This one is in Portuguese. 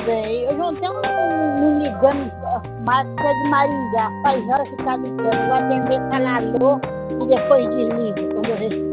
bem. Eu não tenho me ligando, mas é de Maringá. Faz hora que tá ligando. Vou atender falar alô e depois desligo quando eu receber.